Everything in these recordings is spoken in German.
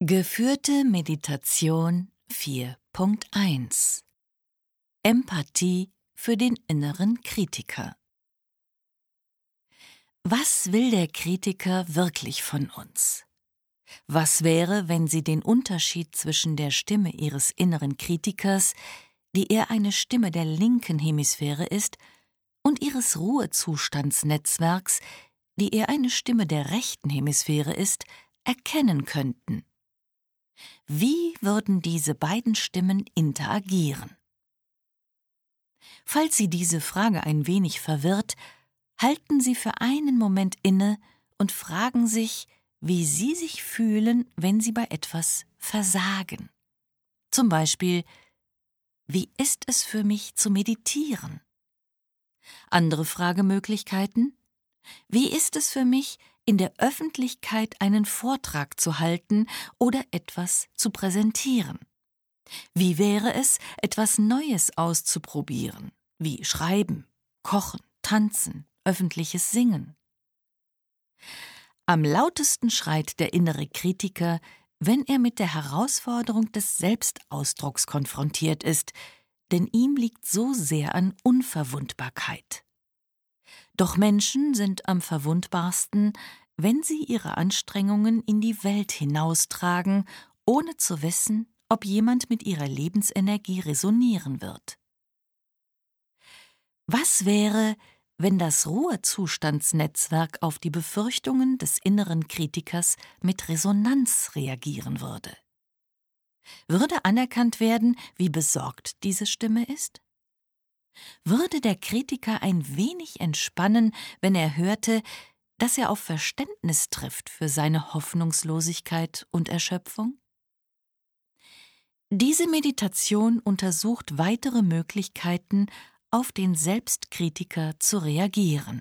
Geführte Meditation 4.1 Empathie für den inneren Kritiker. Was will der Kritiker wirklich von uns? Was wäre, wenn Sie den Unterschied zwischen der Stimme Ihres inneren Kritikers, die eher eine Stimme der linken Hemisphäre ist, und Ihres Ruhezustandsnetzwerks, die eher eine Stimme der rechten Hemisphäre ist, erkennen könnten? Wie würden diese beiden Stimmen interagieren? Falls Sie diese Frage ein wenig verwirrt, halten Sie für einen Moment inne und fragen sich, wie Sie sich fühlen, wenn Sie bei etwas versagen. Zum Beispiel: Wie ist es für mich zu meditieren? Andere Fragemöglichkeiten: Wie ist es für mich, in der Öffentlichkeit einen Vortrag zu halten oder etwas zu präsentieren? Wie wäre es, etwas Neues auszuprobieren, wie Schreiben, Kochen, Tanzen, öffentliches Singen? Am lautesten schreit der innere Kritiker, wenn er mit der Herausforderung des Selbstausdrucks konfrontiert ist, denn ihm liegt so sehr an Unverwundbarkeit. Doch Menschen sind am verwundbarsten, wenn sie ihre Anstrengungen in die Welt hinaustragen, ohne zu wissen, ob jemand mit ihrer Lebensenergie resonieren wird. Was wäre, wenn das Ruhezustandsnetzwerk auf die Befürchtungen des inneren Kritikers mit Resonanz reagieren würde? Würde anerkannt werden, wie besorgt diese Stimme ist? Würde der Kritiker ein wenig entspannen, wenn er hörte, dass er auf Verständnis trifft für seine Hoffnungslosigkeit und Erschöpfung? Diese Meditation untersucht weitere Möglichkeiten, auf den Selbstkritiker zu reagieren.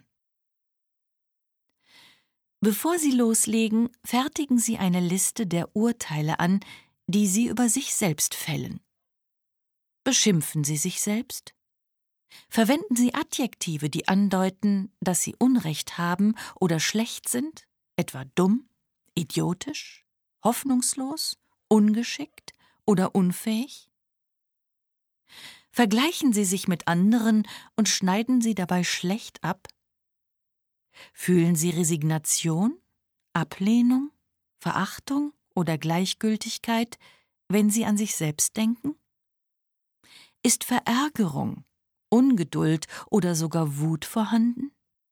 Bevor Sie loslegen, fertigen Sie eine Liste der Urteile an, die Sie über sich selbst fällen. Beschimpfen Sie sich selbst? Verwenden Sie Adjektive, die andeuten, dass Sie Unrecht haben oder schlecht sind, etwa dumm, idiotisch, hoffnungslos, ungeschickt oder unfähig? Vergleichen Sie sich mit anderen und schneiden Sie dabei schlecht ab? Fühlen Sie Resignation, Ablehnung, Verachtung oder Gleichgültigkeit, wenn Sie an sich selbst denken? Ist Verärgerung, Ungeduld oder sogar Wut vorhanden?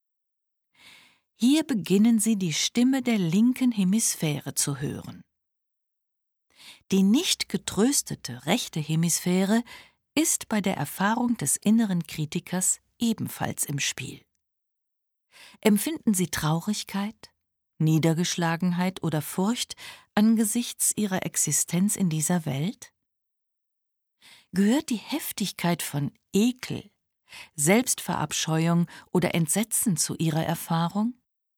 Hier beginnen Sie, die Stimme der linken Hemisphäre zu hören. Die nicht getröstete rechte Hemisphäre ist bei der Erfahrung des inneren Kritikers ebenfalls im Spiel. Empfinden Sie Traurigkeit, Niedergeschlagenheit oder Furcht angesichts Ihrer Existenz in dieser Welt? Gehört die Heftigkeit von Ekel, Selbstverabscheuung oder Entsetzen zu Ihrer Erfahrung?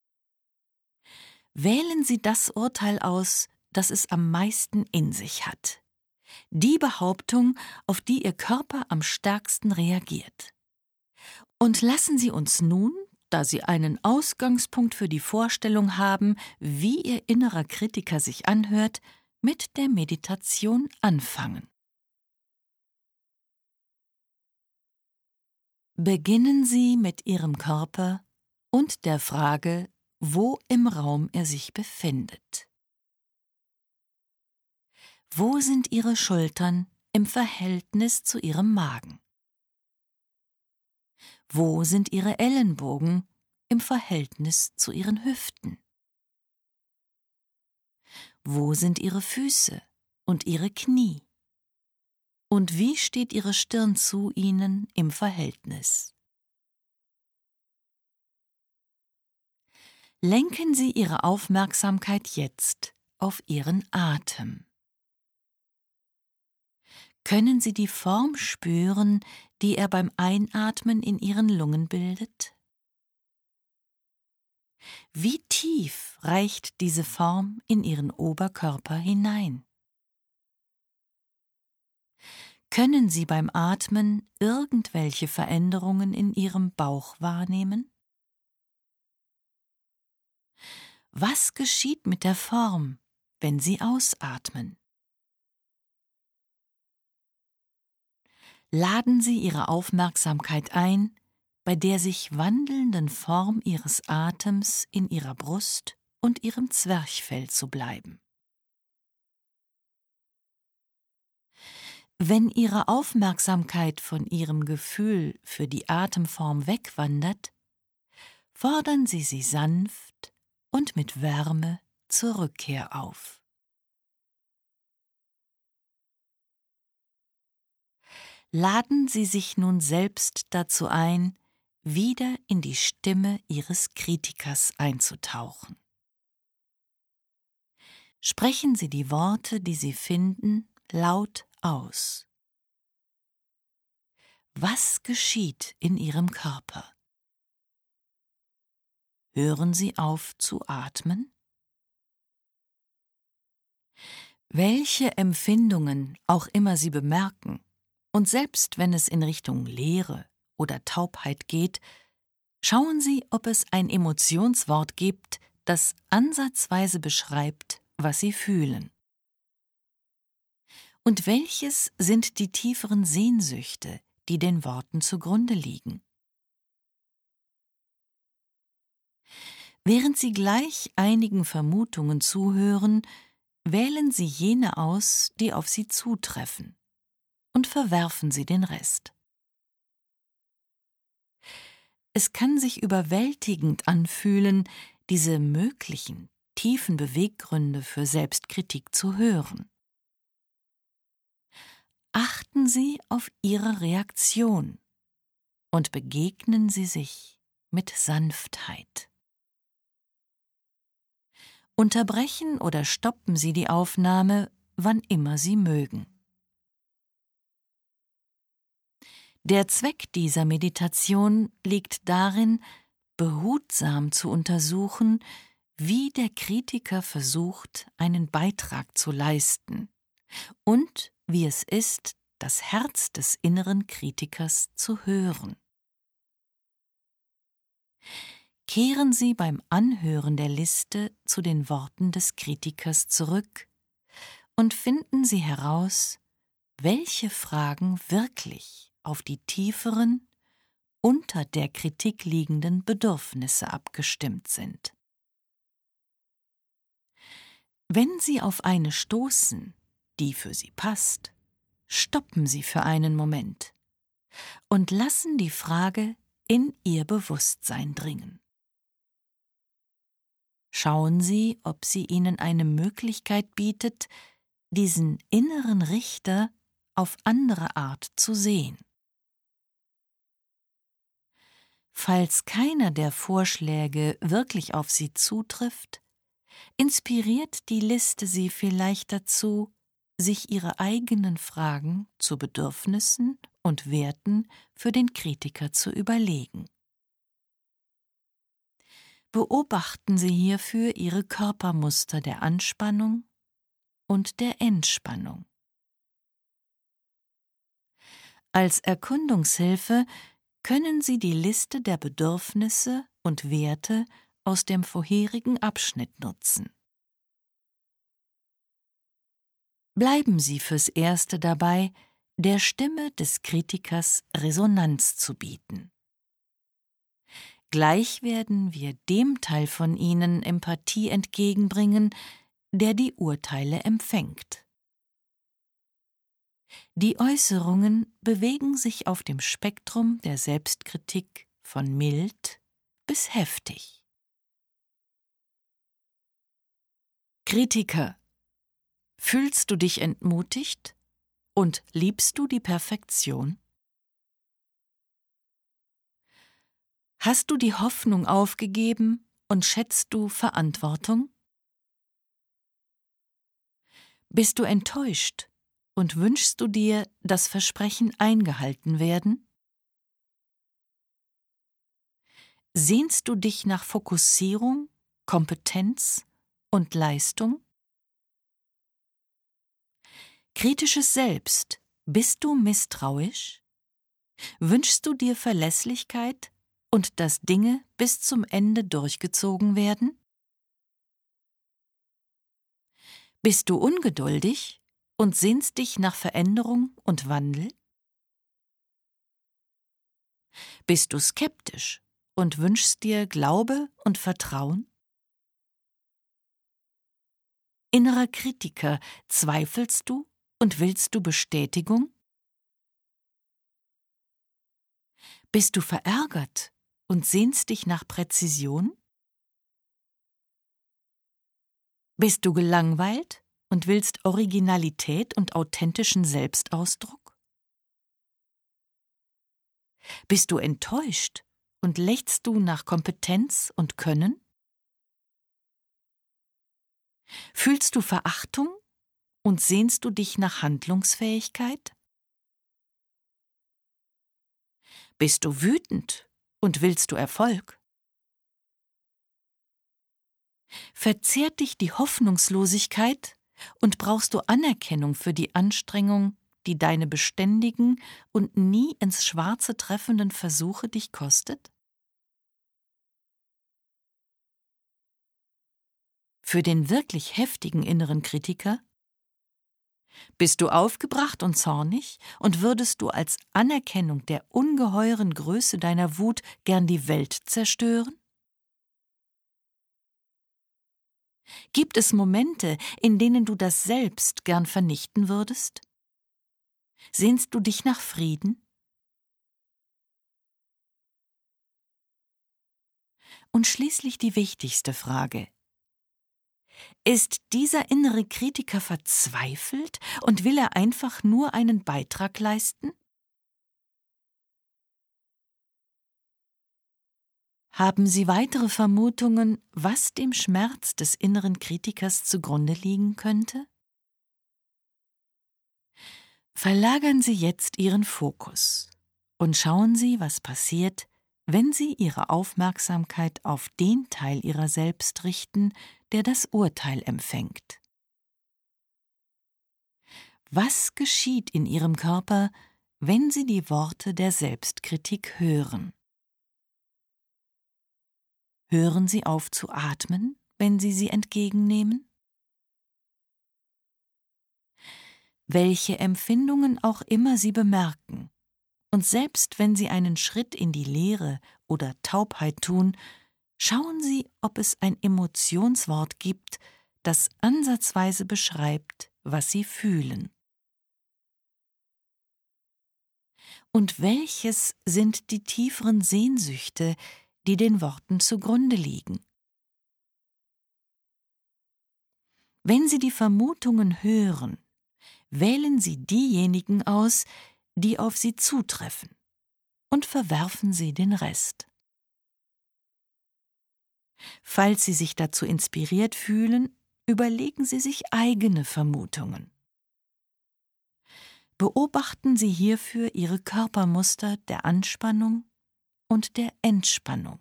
Wählen Sie das Urteil aus, das es am meisten in sich hat. Die Behauptung, auf die Ihr Körper am stärksten reagiert. Und lassen Sie uns nun, da Sie einen Ausgangspunkt für die Vorstellung haben, wie Ihr innerer Kritiker sich anhört, mit der Meditation anfangen. Beginnen Sie mit Ihrem Körper und der Frage, wo im Raum er sich befindet. Wo sind Ihre Schultern im Verhältnis zu Ihrem Magen? Wo sind Ihre Ellenbogen im Verhältnis zu Ihren Hüften? Wo sind Ihre Füße und Ihre Knie? Und wie steht Ihre Stirn zu ihnen im Verhältnis? Lenken Sie Ihre Aufmerksamkeit jetzt auf Ihren Atem. Können Sie die Form spüren, die er beim Einatmen in Ihren Lungen bildet? Wie tief reicht diese Form in Ihren Oberkörper hinein? Können Sie beim Atmen irgendwelche Veränderungen in Ihrem Bauch wahrnehmen? Was geschieht mit der Form, wenn Sie ausatmen. Laden Sie Ihre Aufmerksamkeit ein, bei der sich wandelnden Form Ihres Atems in Ihrer Brust und Ihrem Zwerchfell zu bleiben. Wenn Ihre Aufmerksamkeit von Ihrem Gefühl für die Atemform wegwandert, fordern Sie sie sanft und mit Wärme zur Rückkehr auf. Laden Sie sich nun selbst dazu ein, wieder in die Stimme Ihres Kritikers einzutauchen. Sprechen Sie die Worte, die Sie finden, laut aus. Was geschieht in Ihrem Körper? Hören Sie auf zu atmen? Welche Empfindungen auch immer Sie bemerken, und selbst wenn es in Richtung Leere oder Taubheit geht, schauen Sie, ob es ein Emotionswort gibt, das ansatzweise beschreibt, was Sie fühlen. Und welches sind die tieferen Sehnsüchte, die den Worten zugrunde liegen? Während Sie gleich einigen Vermutungen zuhören, wählen Sie jene aus, die auf Sie zutreffen, und verwerfen Sie den Rest. Es kann sich überwältigend anfühlen, diese möglichen, tiefen Beweggründe für Selbstkritik zu hören. Achten Sie auf Ihre Reaktion und begegnen Sie sich mit Sanftheit. Unterbrechen oder stoppen Sie die Aufnahme, wann immer Sie mögen. Der Zweck dieser Meditation liegt darin, behutsam zu untersuchen, wie der Kritiker versucht, einen Beitrag zu leisten und wie es ist, das Herz des inneren Kritikers zu hören. Kehren Sie beim Anhören der Liste zu den Worten des Kritikers zurück und finden Sie heraus, welche Fragen wirklich auf die tieferen, unter der Kritik liegenden Bedürfnisse abgestimmt sind. Wenn Sie auf eine stoßen, die für Sie passt, stoppen Sie für einen Moment und lassen die Frage in Ihr Bewusstsein dringen. Schauen Sie, ob sie Ihnen eine Möglichkeit bietet, diesen inneren Richter auf andere Art zu sehen. Falls keiner der Vorschläge wirklich auf Sie zutrifft, inspiriert die Liste Sie vielleicht dazu, sich Ihre eigenen Fragen zu Bedürfnissen und Werten für den Kritiker zu überlegen. Beobachten Sie hierfür Ihre Körpermuster der Anspannung und der Entspannung. Als Erkundungshilfe können Sie die Liste der Bedürfnisse und Werte aus dem vorherigen Abschnitt nutzen. Bleiben Sie fürs Erste dabei, der Stimme des Kritikers Resonanz zu bieten. Gleich werden wir dem Teil von Ihnen Empathie entgegenbringen, der die Urteile empfängt. Die Äußerungen bewegen sich auf dem Spektrum der Selbstkritik von mild bis heftig. Kritiker, fühlst du dich entmutigt und liebst du die Perfektion? Hast du die Hoffnung aufgegeben und schätzt du Verantwortung? Bist du enttäuscht und wünschst du dir, dass Versprechen eingehalten werden? Sehnst du dich nach Fokussierung, Kompetenz und Leistung? Kritisches Selbst, bist du misstrauisch? Wünschst du dir Verlässlichkeit und dass Dinge bis zum Ende durchgezogen werden? Bist du ungeduldig und sehnst dich nach Veränderung und Wandel? Bist du skeptisch und wünschst dir Glaube und Vertrauen? Innerer Kritiker, zweifelst du und willst du Bestätigung? Bist du verärgert und sehnst dich nach Präzision? Bist du gelangweilt und willst Originalität und authentischen Selbstausdruck? Bist du enttäuscht und lechzst du nach Kompetenz und Können? Fühlst du Verachtung und sehnst du dich nach Handlungsfähigkeit? Bist du wütend und willst du Erfolg? Verzehrt dich die Hoffnungslosigkeit und brauchst du Anerkennung für die Anstrengung, die deine beständigen und nie ins Schwarze treffenden Versuche dich kostet? Für den wirklich heftigen inneren Kritiker? Bist du aufgebracht und zornig und würdest du als Anerkennung der ungeheuren Größe deiner Wut gern die Welt zerstören? Gibt es Momente, in denen du das Selbst gern vernichten würdest? Sehnst du dich nach Frieden? Und schließlich die wichtigste Frage: Ist dieser innere Kritiker verzweifelt und will er einfach nur einen Beitrag leisten? Haben Sie weitere Vermutungen, was dem Schmerz des inneren Kritikers zugrunde liegen könnte? Verlagern Sie jetzt Ihren Fokus und schauen Sie, was passiert, wenn Sie Ihre Aufmerksamkeit auf den Teil Ihrer selbst richten, der das Urteil empfängt. Was geschieht in Ihrem Körper, wenn Sie die Worte der Selbstkritik hören? Hören Sie auf zu atmen, wenn Sie sie entgegennehmen? Welche Empfindungen auch immer Sie bemerken, und selbst wenn Sie einen Schritt in die Leere oder Taubheit tun, schauen Sie, ob es ein Emotionswort gibt, das ansatzweise beschreibt, was Sie fühlen. Und welches sind die tieferen Sehnsüchte, die den Worten zugrunde liegen? Wenn Sie die Vermutungen hören, wählen Sie diejenigen aus, die auf Sie zutreffen, und verwerfen Sie den Rest. Falls Sie sich dazu inspiriert fühlen, überlegen Sie sich eigene Vermutungen. Beobachten Sie hierfür Ihre Körpermuster der Anspannung und der Entspannung.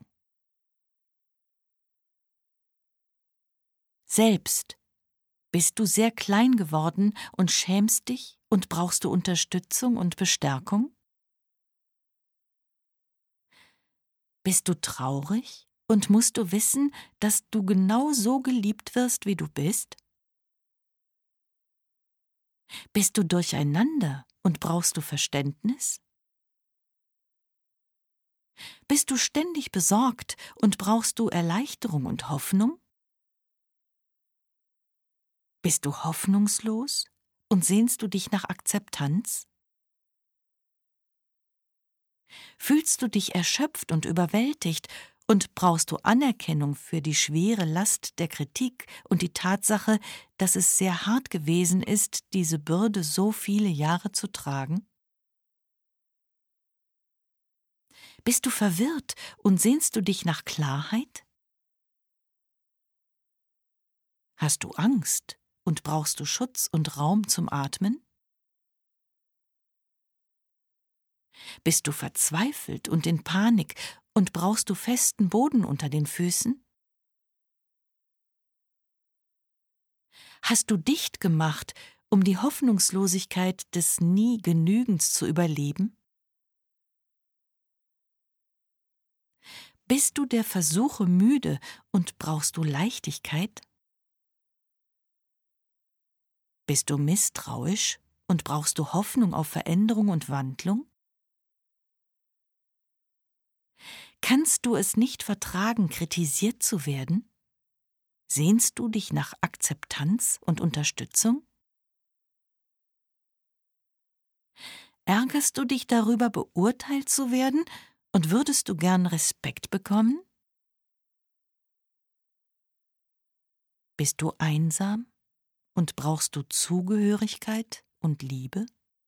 Selbst bist du sehr klein geworden und schämst dich und brauchst du Unterstützung und Bestärkung? Bist du traurig und musst du wissen, dass du genau so geliebt wirst, wie du bist? Bist du durcheinander und brauchst du Verständnis? Bist du ständig besorgt und brauchst du Erleichterung und Hoffnung? Bist du hoffnungslos und sehnst du dich nach Akzeptanz? Fühlst du dich erschöpft und überwältigt und brauchst du Anerkennung für die schwere Last der Kritik und die Tatsache, dass es sehr hart gewesen ist, diese Bürde so viele Jahre zu tragen? Bist du verwirrt und sehnst du dich nach Klarheit? Hast du Angst und brauchst du Schutz und Raum zum Atmen? Bist du verzweifelt und in Panik und brauchst du festen Boden unter den Füßen? Hast du dicht gemacht, um die Hoffnungslosigkeit des Nie-Genügens zu überleben? Bist du der Versuche müde und brauchst du Leichtigkeit? Bist du misstrauisch und brauchst du Hoffnung auf Veränderung und Wandlung? Kannst du es nicht vertragen, kritisiert zu werden? Sehnst du dich nach Akzeptanz und Unterstützung? Ärgerst du dich darüber, beurteilt zu werden, und würdest du gern Respekt bekommen? Bist du einsam und brauchst du Zugehörigkeit und Liebe?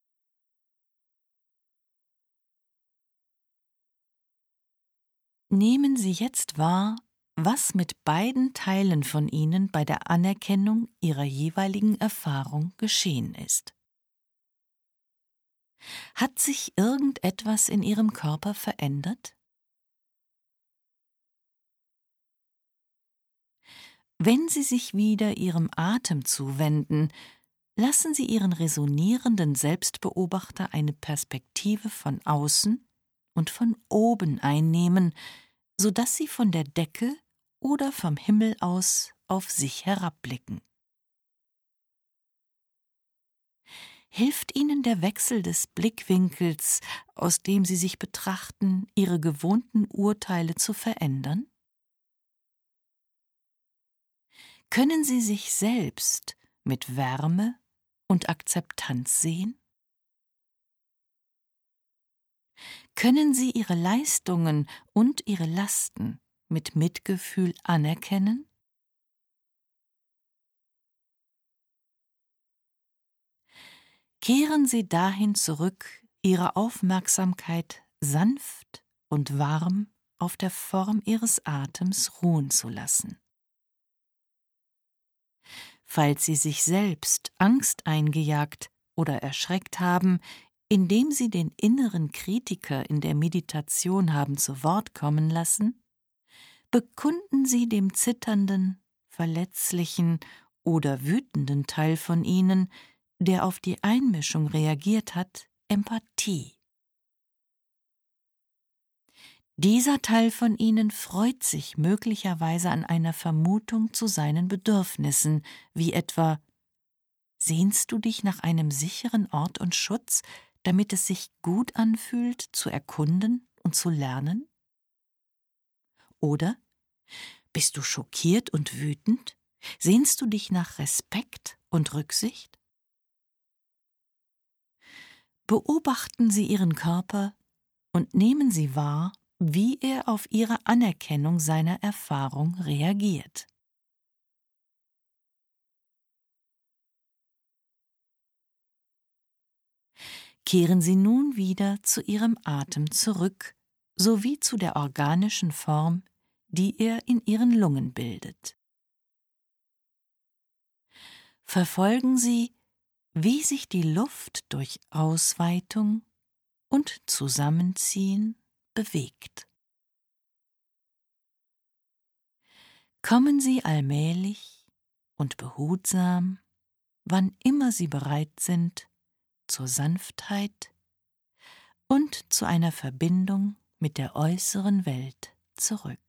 Nehmen Sie jetzt wahr, was mit beiden Teilen von Ihnen bei der Anerkennung ihrer jeweiligen Erfahrung geschehen ist. Hat sich irgendetwas in Ihrem Körper verändert? Wenn Sie sich wieder Ihrem Atem zuwenden, lassen Sie Ihren resonierenden Selbstbeobachter eine Perspektive von außen und von oben einnehmen, sodass Sie von der Decke oder vom Himmel aus auf sich herabblicken. Hilft Ihnen der Wechsel des Blickwinkels, aus dem Sie sich betrachten, Ihre gewohnten Urteile zu verändern? Können Sie sich selbst mit Wärme und Akzeptanz sehen? Können Sie Ihre Leistungen und Ihre Lasten mit Mitgefühl anerkennen? Kehren Sie dahin zurück, Ihre Aufmerksamkeit sanft und warm auf der Form Ihres Atems ruhen zu lassen. Falls Sie sich selbst Angst eingejagt oder erschreckt haben, indem Sie den inneren Kritiker in der Meditation haben zu Wort kommen lassen, bekunden Sie dem zitternden, verletzlichen oder wütenden Teil von Ihnen, der auf die Einmischung reagiert hat, Empathie. Dieser Teil von Ihnen freut sich möglicherweise an einer Vermutung zu seinen Bedürfnissen, wie etwa: Sehnst du dich nach einem sicheren Ort und Schutz, damit es sich gut anfühlt, zu erkunden und zu lernen? Oder: Bist du schockiert und wütend? Sehnst du dich nach Respekt und Rücksicht? Beobachten Sie Ihren Körper und nehmen Sie wahr, wie er auf Ihre Anerkennung seiner Erfahrung reagiert. Kehren Sie nun wieder zu Ihrem Atem zurück, sowie zu der organischen Form, die er in Ihren Lungen bildet. Verfolgen Sie, wie sich die Luft durch Ausweitung und Zusammenziehen bewegt. Kommen Sie allmählich und behutsam, wann immer Sie bereit sind, zur Sanftheit und zu einer Verbindung mit der äußeren Welt zurück.